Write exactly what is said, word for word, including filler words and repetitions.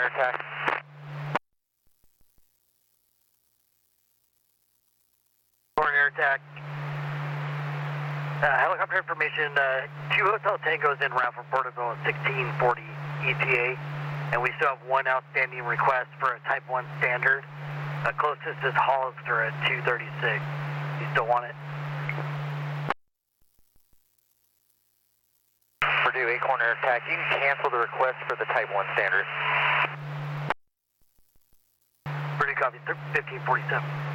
attack. Airborne air attack. Uh, helicopter information, uh, two Hotel Tangos en route from Porterville at sixteen forty E T A, and we still have one outstanding request for a Type one standard. Uh, closest is Hollister at two thirty-six. You still want it? Purdue, Acorn Air Attack, you can cancel the request for the Type one standard. Purdue copy, fifteen forty-seven.